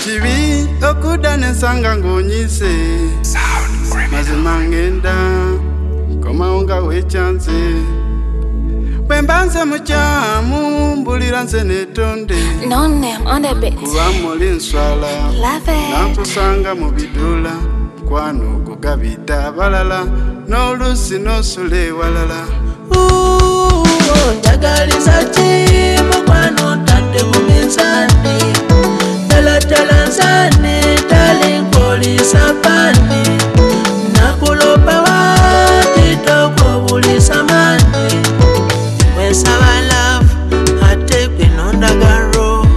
Chibi okudane sanga ngonyise mazima ngenda koma unga wechanze Bwembanze muchamu mbulira nze netonde No name on the beat. Kuba muli nswala Love it. Nakusanga mu bidula kwano kugabita balala n'olusi n'osule walala Njagaliza ki mukwano tadde mu minzani Talatala nsani talinkolisa pani Nakulopa wati tokobulisa mani Wensaba love ate kwinondagaro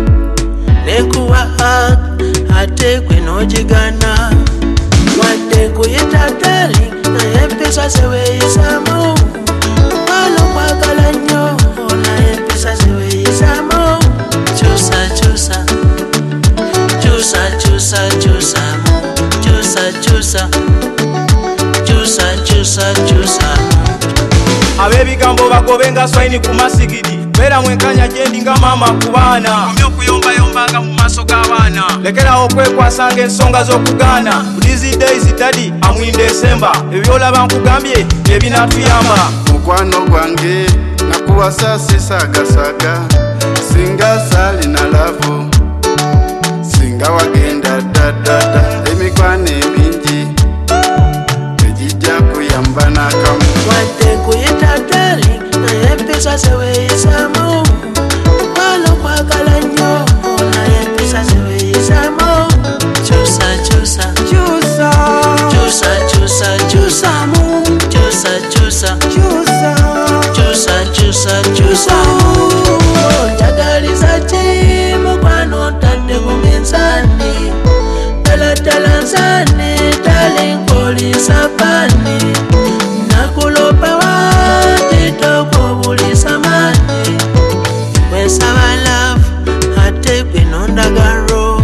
Nekuwa hug ate kwinojigana Wadde kuyita darling naye mpisa seweyisamu Walo kwagala nnyo naye mpisa seweyisamu Chusa chusa Chusa chusa chusa Chusa chusa Chusa chusa chusa Abebigambo bagobenga swaini ku masigidi Bera mwenkanya jendi nga mama ku baana Komye okuyombayombanga mu maaso g'abaana Lekerawo okwekwasanga ensonga z'okugaana These days daddy amwinde esemba Ebyolaba nkugambye ebinaatuyamba Mukwano gwange nakuwasa sisagasaga Singa sali na lavo Singa wagenda dadada Emikwano emingi Ejijja kuyamba n'akamu Wadde kuyita darling naye mpisa seweyisamu Walo kwagala nnyo naye mpisa seweyisamu Chusa chusa Chusa Chusa chusa chusa Chusa chusa Chusa Chusa chusa chusa Njagaliza ki mukwano tadde mu minzani Talatala nsani talinkolisa pani Nakulopa wati tokobulisa mani Wensaba love ate kwinondagaro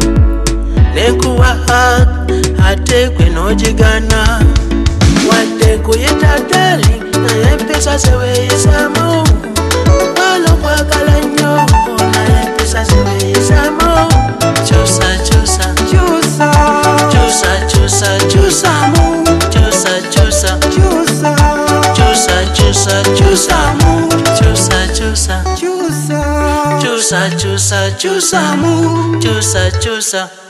Nekuwa hug ate kwinojigana Wadde kuyita darling naye mpisa seweyisamu Walo kwagala nnyo naye mpisa seweyisamu Chusa chusa Chusa Chusa chusa chusa Chusa chusa Chusa Chusa chusa chusa Chusa chusa Chusa Chusa chusa chusa Chusa chusa